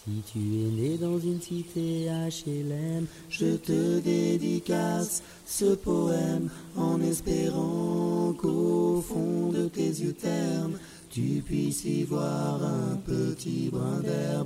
Si tu es né dans une cité HLM, je te dédicace ce poème en espérant qu'au fond de tes yeux ternes, tu puisses y voir un petit brin d'herbe.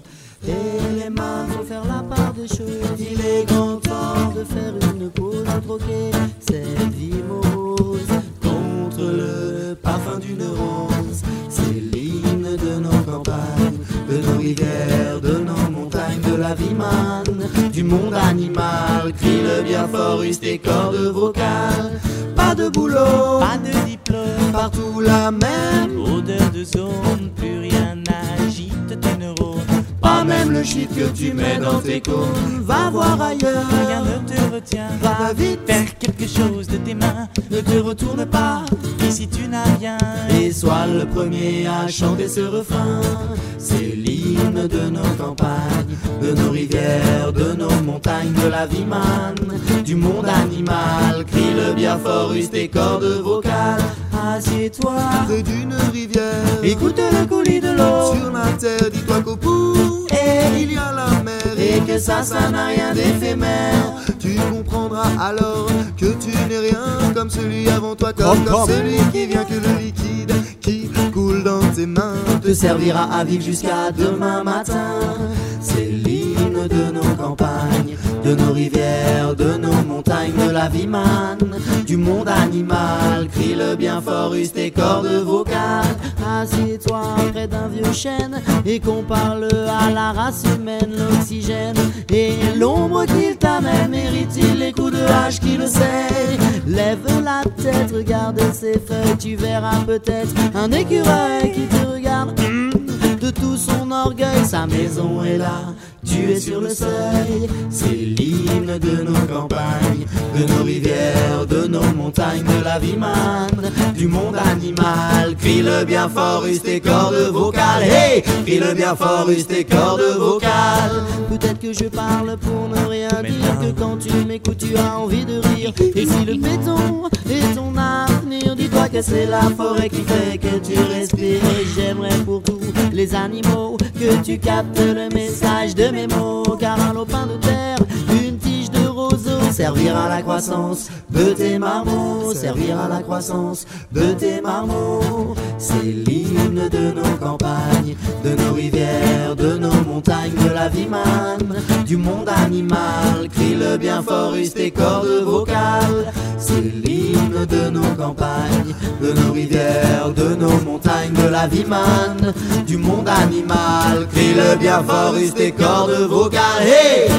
Et les mains, faut faire la part des choses. Il est grand temps de faire une pause, de troquer cette vie morose contre le parfum d'une rose. C'est l'hymne de nos campagnes, de nos rivières, de nos montagnes, de la vie manne, du monde animal. Crie le bien fort, use tes cordes vocales. Pas de boulot, pas de diplôme, partout la même odeur de zone, plus rien n'agite tes neurones. Pas même le shit que tu mets dans tes cônes. Va voir ailleurs, Rien ne te retient, va vite, faire quelque chose de tes mains. ne te retourne pas Ici tu n'as rien, et sois le premier à chanter ce refrain. C'est l'hymne de nos campagnes, de nos rivières, de nos montagnes, de la vie manne, du monde animal. Crie le bien fort, use tes cordes vocales. Assieds-toi près d'une rivière, écoute le coulis de l'eau. sur la terre, dis-toi qu'au bout, Et il y a la mer. et que ça n'a rien d'éphémère. Tu comprendras alors que tu n'es rien comme celui avant toi, comme celui qui vient que le liquide qui coule dans tes mains Te servira à vivre jusqu'à demain matin. C'est l'hymne de nos campagnes, de nos rivières, de nos montagnes, de la vie manne, du monde animal. Crie le bien fort, use tes cordes vocales. Assieds-toi près d'un vieux chêne et qu'on parle à la race humaine. L'oxygène et l'ombre qu'il t'amène, mérite-t-il les coups de hache qui le sait? Lève la tête, regarde ses feuilles, tu verras peut-être un écureuil qui te regarde de tout son orgueil. Sa maison est là, tu es sur le seuil. C'est l'hymne de nos campagnes, de nos rivières, de nos montagnes, de la vie manne, du monde animal. Crie le bien fort, use tes cordes vocales. Hey, crie le bien fort, use tes cordes vocales. Peut-être que je parle pour ne rien dire, que quand tu m'écoutes tu as envie de rire. Et si le béton est ton avenir, dis-toi que c'est la forêt qui fait que tu respires. Et j'aimerais pour tous les animaux que tu captes le message de mes mots. Car un lopin de terre, une tige de roseau, servir à la croissance de tes marmots, servir à la croissance de tes marmots. C'est l'hymne de nos campagnes, de nos rivières, de nos montagnes, de la vie manne, du monde animal. Crie le bien fort, use tes cordes vocales. C'est l'hymne de nos campagnes, de nos rivières, de nos montagnes, de la vie manne, du monde animal. Crie le bien fort, use tes cordes vocales. Hey!